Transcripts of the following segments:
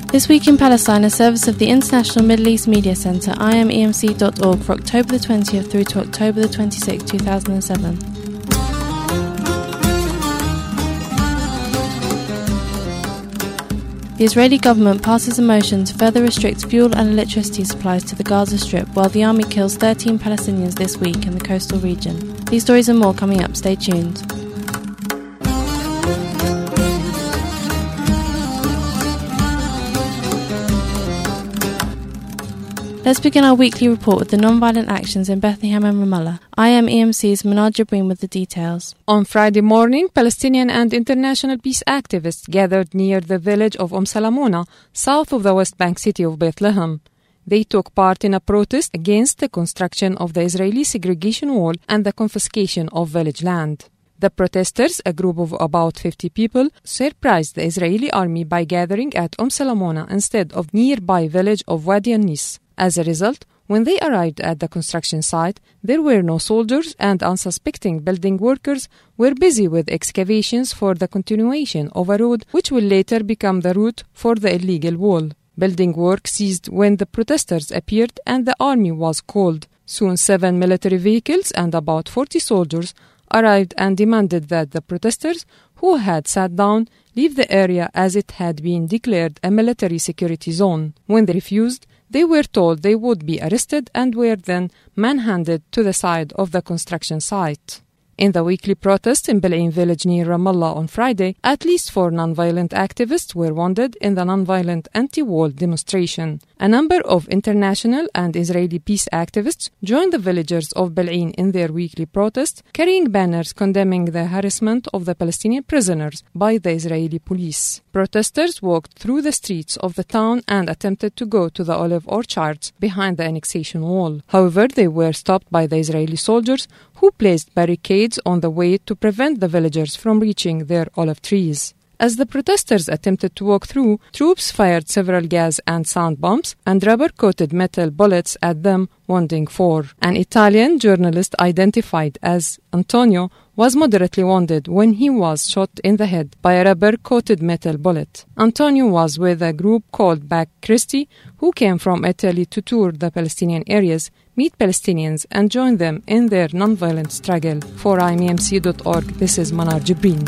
This Week in Palestine, a service of the International Middle East Media Centre, imemc.org, for October the 20th through to October the 26th, 2007. The Israeli government passes a motion to further restrict fuel and electricity supplies to the Gaza Strip, while the army kills 13 Palestinians this week in the coastal region. These stories and more coming up. Stay tuned. Let's begin our weekly report with the non-violent actions in Bethlehem and Ramallah. IMEMC's Manar Jabrin with the details. On Friday morning, Palestinian and international peace activists gathered near the village of Salamona, south of the West Bank city of Bethlehem. They took part in a protest against the construction of the Israeli segregation wall and the confiscation of village land. The protesters, a group of about 50 people, surprised the Israeli army by gathering at Salamona instead of nearby village of Wadi Nis. As a result, when they arrived at the construction site, there were no soldiers, and unsuspecting building workers were busy with excavations for the continuation of a road which will later become the route for the illegal wall. Building work ceased when the protesters appeared and the army was called. Soon 7 military vehicles and about 40 soldiers arrived and demanded that the protesters, who had sat down, leave the area as it had been declared a military security zone. When they refused, they were told they would be arrested and were then manhandled to the side of the construction site. In the weekly protest in Bil'in village near Ramallah on Friday, at least 4 non-violent activists were wounded in the non-violent anti-wall demonstration. A number of international and Israeli peace activists joined the villagers of Bil'in in their weekly protest, carrying banners condemning the harassment of the Palestinian prisoners by the Israeli police. Protesters walked through the streets of the town and attempted to go to the olive orchards behind the annexation wall. However, they were stopped by the Israeli soldiers, who placed barricades on the way to prevent the villagers from reaching their olive trees. As the protesters attempted to walk through, troops fired several gas and sound bombs and rubber-coated metal bullets at them, wounding 4. An Italian journalist identified as Antonio was moderately wounded when he was shot in the head by a rubber-coated metal bullet. Antonio was with a group called Back Christi, who came from Italy to tour the Palestinian areas, meet Palestinians, and join them in their non-violent struggle. For IMEMC.org, this is Manar Jabrin.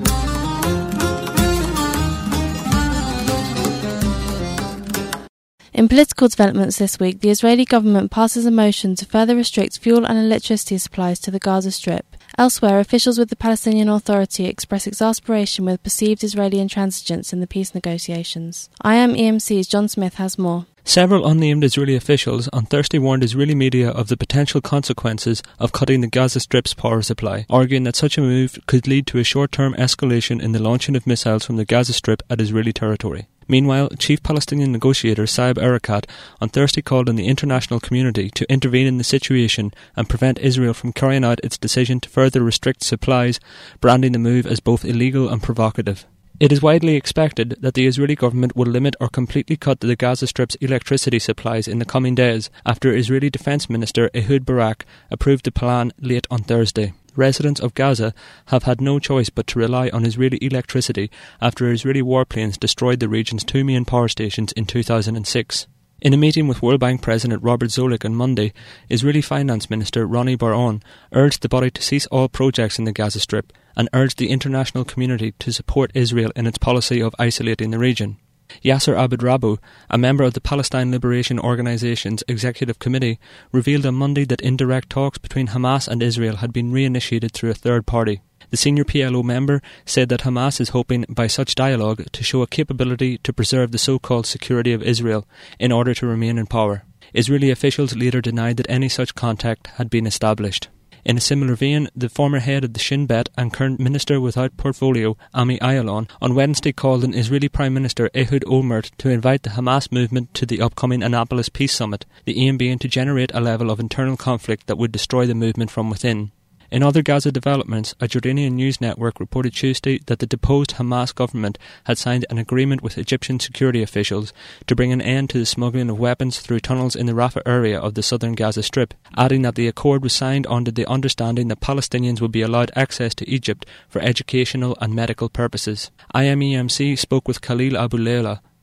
In political developments this week, the Israeli government passes a motion to further restrict fuel and electricity supplies to the Gaza Strip. Elsewhere, officials with the Palestinian Authority express exasperation with perceived Israeli intransigence in the peace negotiations. IMEMC's John Smith has more. Several unnamed Israeli officials on Thursday warned Israeli media of the potential consequences of cutting the Gaza Strip's power supply, arguing that such a move could lead to a short-term escalation in the launching of missiles from the Gaza Strip at Israeli territory. Meanwhile, Chief Palestinian negotiator Saeb Erekat on Thursday called on the international community to intervene in the situation and prevent Israel from carrying out its decision to further restrict supplies, branding the move as both illegal and provocative. It is widely expected that the Israeli government will limit or completely cut the Gaza Strip's electricity supplies in the coming days after Israeli Defence Minister Ehud Barak approved the plan late on Thursday. Residents of Gaza have had no choice but to rely on Israeli electricity after Israeli warplanes destroyed the region's 2 main power stations in 2006. In a meeting with World Bank President Robert Zoellick on Monday, Israeli Finance Minister Ronnie Bar-On urged the body to cease all projects in the Gaza Strip and urged the international community to support Israel in its policy of isolating the region. Yasser Abed Rabu, a member of the Palestine Liberation Organization's Executive Committee, revealed on Monday that indirect talks between Hamas and Israel had been reinitiated through a third party. The senior PLO member said that Hamas is hoping by such dialogue to show a capability to preserve the so-called security of Israel in order to remain in power. Israeli officials later denied that any such contact had been established. In a similar vein, the former head of the Shin Bet and current Minister without Portfolio, Ami Ayalon, on Wednesday called on Israeli Prime Minister Ehud Olmert to invite the Hamas movement to the upcoming Annapolis Peace Summit, the aim being to generate a level of internal conflict that would destroy the movement from within. In other Gaza developments, a Jordanian news network reported Tuesday that the deposed Hamas government had signed an agreement with Egyptian security officials to bring an end to the smuggling of weapons through tunnels in the Rafah area of the southern Gaza Strip, adding that the accord was signed under the understanding that Palestinians would be allowed access to Egypt for educational and medical purposes. IMEMC spoke with Khalil Abu Leila,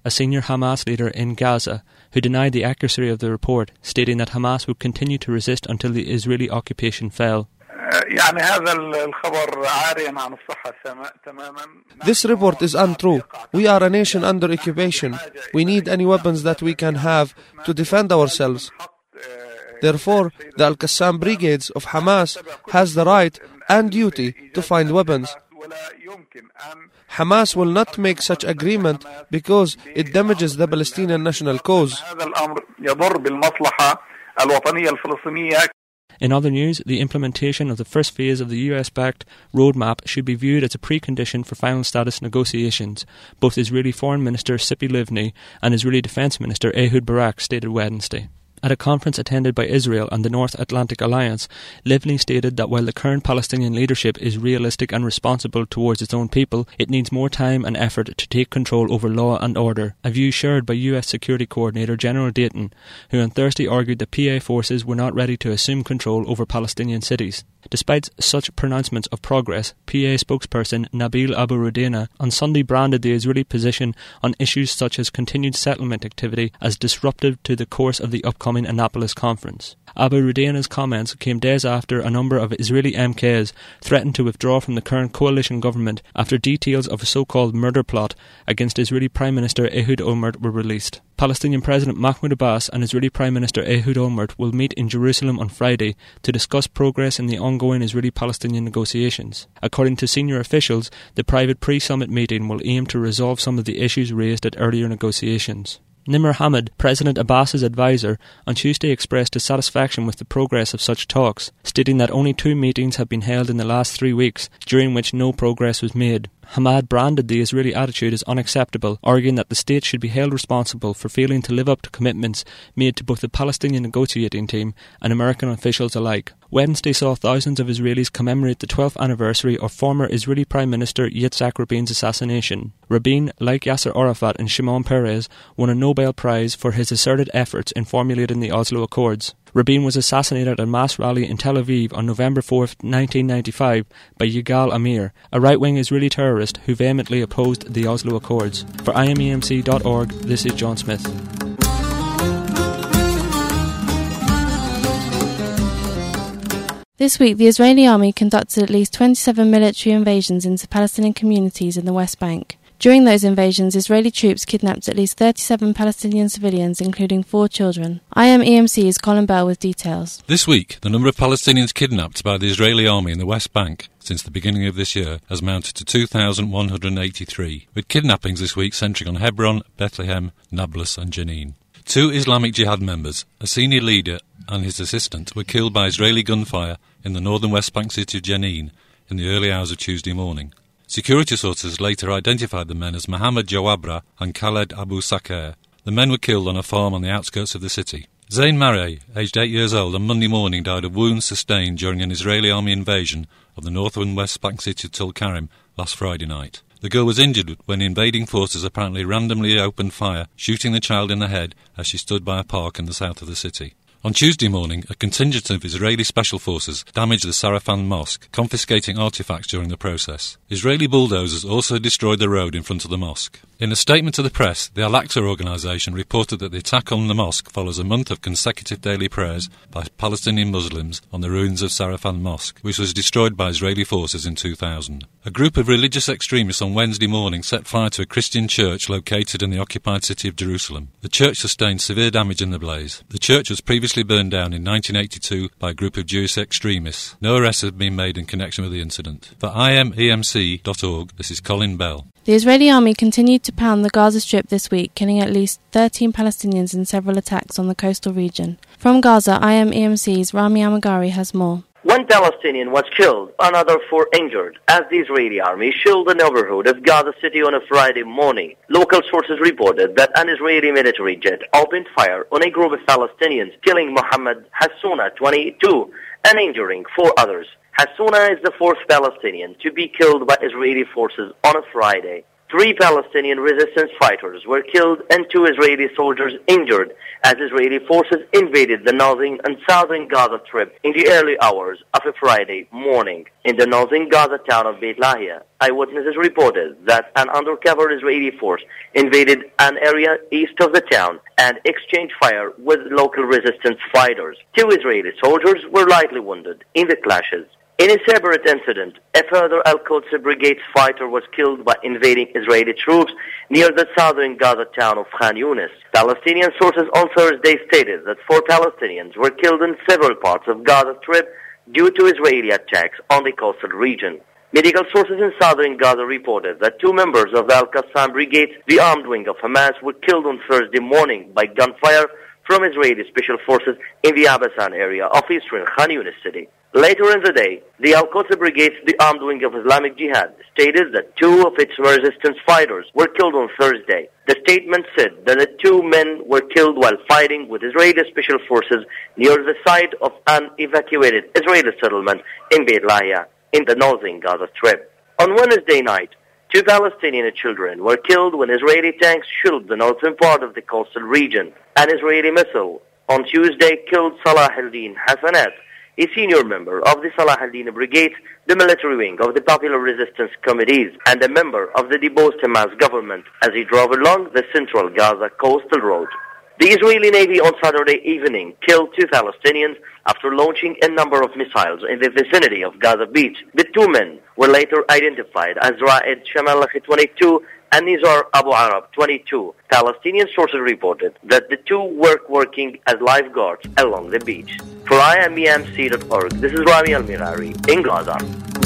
a senior Hamas leader in Gaza, who denied the accuracy of the report, stating that Hamas would continue to resist until the Israeli occupation fell. This report is untrue. We are a nation under occupation. We need any weapons that we can have to defend ourselves. Therefore, the Al-Qassam brigades of Hamas has the right and duty to find weapons. Hamas will not make such agreement because it damages the Palestinian national cause. In other news, the implementation of the first phase of the US-backed roadmap should be viewed as a precondition for final status negotiations, both Israeli Foreign Minister Tzipi Livni and Israeli Defense Minister Ehud Barak stated Wednesday. At a conference attended by Israel and the North Atlantic Alliance, Livni stated that while the current Palestinian leadership is realistic and responsible towards its own people, it needs more time and effort to take control over law and order, a view shared by US Security Coordinator General Dayton, who on Thursday argued that PA forces were not ready to assume control over Palestinian cities. Despite such pronouncements of progress, PA spokesperson Nabil Abu Rudena on Sunday branded the Israeli position on issues such as continued settlement activity as disruptive to the course of the upcoming Annapolis conference. Abu Rudena's comments came days after a number of Israeli MKs threatened to withdraw from the current coalition government after details of a so-called murder plot against Israeli Prime Minister Ehud Olmert were released. Palestinian President Mahmoud Abbas and Israeli Prime Minister Ehud Olmert will meet in Jerusalem on Friday to discuss progress in the ongoing Israeli-Palestinian negotiations. According to senior officials, the private pre-summit meeting will aim to resolve some of the issues raised at earlier negotiations. Nimr Hamid, President Abbas's advisor, on Tuesday expressed dissatisfaction with the progress of such talks, stating that only 2 meetings have been held in the last 3 weeks, during which no progress was made. Hamad branded the Israeli attitude as unacceptable, arguing that the state should be held responsible for failing to live up to commitments made to both the Palestinian negotiating team and American officials alike. Wednesday saw thousands of Israelis commemorate the 12th anniversary of former Israeli Prime Minister Yitzhak Rabin's assassination. Rabin, like Yasser Arafat and Shimon Peres, won a Nobel Prize for his asserted efforts in formulating the Oslo Accords. Rabin was assassinated at a mass rally in Tel Aviv on November 4, 1995 by Yigal Amir, a right-wing Israeli terrorist who vehemently opposed the Oslo Accords. For IMEMC.org, this is John Smith. This week, the Israeli army conducted at least 27 military invasions into Palestinian communities in the West Bank. During those invasions, Israeli troops kidnapped at least 37 Palestinian civilians, including 4 children. IMEMC's Colin Bell with details. This week, the number of Palestinians kidnapped by the Israeli army in the West Bank since the beginning of this year has mounted to 2,183, with kidnappings this week centering on Hebron, Bethlehem, Nablus and Jenin. 2 Islamic Jihad members, a senior leader and his assistant, were killed by Israeli gunfire in the northern West Bank city of Jenin in the early hours of Tuesday morning. Security sources later identified the men as Mohammed Jawabra and Khaled Abu Saker. The men were killed on a farm on the outskirts of the city. Zain Mareh, aged 8 years old, on Monday morning died of wounds sustained during an Israeli army invasion of the northern West Bank city of Tulkarem last Friday night. The girl was injured when invading forces apparently randomly opened fire, shooting the child in the head as she stood by a park in the south of the city. On Tuesday morning, a contingent of Israeli special forces damaged the Sarafan Mosque, confiscating artifacts during the process. Israeli bulldozers also destroyed the road in front of the mosque. In a statement to the press, the Al-Aqsa organisation reported that the attack on the mosque follows a month of consecutive daily prayers by Palestinian Muslims on the ruins of Sarafan Mosque, which was destroyed by Israeli forces in 2000. A group of religious extremists on Wednesday morning set fire to a Christian church located in the occupied city of Jerusalem. The church sustained severe damage in the blaze. The church was previously burned down in 1982 by a group of Jewish extremists. No arrests have been made in connection with the incident. For IMEMC.org, this is Colin Bell. The Israeli army continued to pound the Gaza Strip this week, killing at least 13 Palestinians in several attacks on the coastal region. From Gaza, IMEMC's Rami Amagari has more. 1 Palestinian was killed, another 4 injured, as the Israeli army shelled the neighborhood of Gaza City on a Friday morning. Local sources reported that an Israeli military jet opened fire on a group of Palestinians, killing Mohammed Hassouna, 22, and injuring 4 others. Hassouna is the 4th Palestinian to be killed by Israeli forces on a Friday. 3 Palestinian resistance fighters were killed and 2 Israeli soldiers injured as Israeli forces invaded the northern and southern Gaza Strip in the early hours of a Friday morning. In the northern Gaza town of Beit Lahia, eyewitnesses reported that an undercover Israeli force invaded an area east of the town and exchanged fire with local resistance fighters. 2 Israeli soldiers were lightly wounded in the clashes. In a separate incident, a further Al-Quds Brigade fighter was killed by invading Israeli troops near the southern Gaza town of Khan Yunis. Palestinian sources on Thursday stated that 4 Palestinians were killed in several parts of Gaza Strip due to Israeli attacks on the coastal region. Medical sources in southern Gaza reported that 2 members of the Al-Qassam Brigade, the armed wing of Hamas, were killed on Thursday morning by gunfire from Israeli special forces in the Abbasan area of eastern Khan Yunis city. Later in the day, the Al-Quds Brigade, the armed wing of Islamic Jihad, stated that 2 of its resistance fighters were killed on Thursday. The statement said that the 2 men were killed while fighting with Israeli special forces near the site of an evacuated Israeli settlement in Beit Lahia in the northern Gaza Strip. On Wednesday night, 2 Palestinian children were killed when Israeli tanks shelled the northern part of the coastal region. An Israeli missile on Tuesday killed Salah al-Din Hassanat, a senior member of the Salah al-Din Brigade, the military wing of the Popular Resistance Committees, and a member of the deposed Hamas government as he drove along the central Gaza coastal road. The Israeli Navy on Saturday evening killed 2 Palestinians after launching a number of missiles in the vicinity of Gaza Beach. The 2 men were later identified as Ra'ed Shamalakhi 22 and Nizar Abu Arab 22. Palestinian sources reported that the 2 were working as lifeguards along the beach. For IMEMC.org, this is Rami Al-Mirari in Gaza.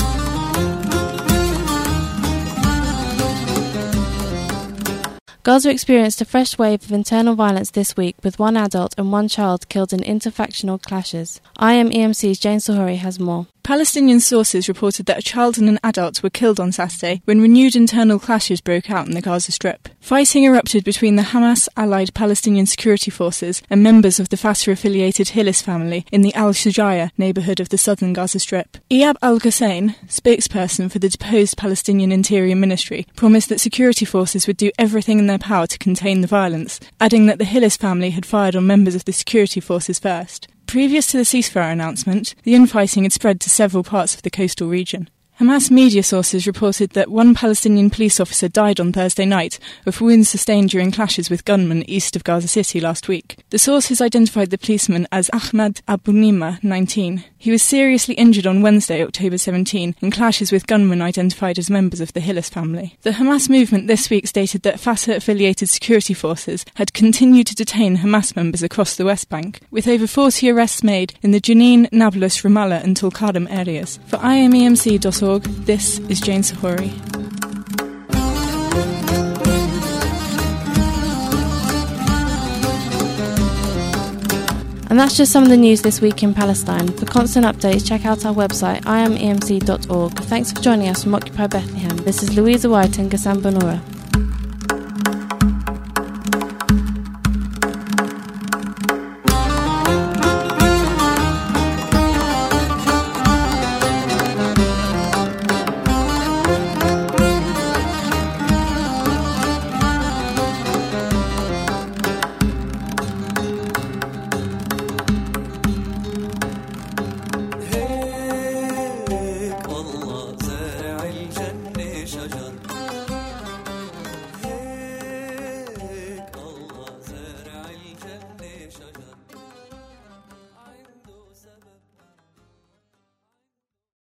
Gaza experienced a fresh wave of internal violence this week, with 1 adult and 1 child killed in interfactional clashes. IMEMC's Jane Sahori has more. Palestinian sources reported that a child and an adult were killed on Saturday when renewed internal clashes broke out in the Gaza Strip. Fighting erupted between the Hamas-allied Palestinian security forces and members of the Fatah-affiliated Hillis family in the Al-Shujaya neighbourhood of the southern Gaza Strip. Iyab al-Ghussein, spokesperson for the deposed Palestinian Interior Ministry, promised that security forces would do everything in their power to contain the violence, adding that the Hillis family had fired on members of the security forces first. Previous to the ceasefire announcement, the infighting had spread to several parts of the coastal region. Hamas media sources reported that 1 Palestinian police officer died on Thursday night of wounds sustained during clashes with gunmen east of Gaza City last week. The sources identified the policeman as Ahmad Abu Nima, 19. He was seriously injured on Wednesday, October 17, in clashes with gunmen identified as members of the Hillis family. The Hamas movement this week stated that Fatah-affiliated security forces had continued to detain Hamas members across the West Bank, with over 40 arrests made in the Jenin, Nablus, Ramallah and Tulkarm areas. For IMEMC.org, this is Jane Sahori. And that's just some of the news this week in Palestine. For constant updates, check out our website, imemc.org. Thanks for joining us from Occupy Bethlehem. This is Louisa White and Ghassan Bonura.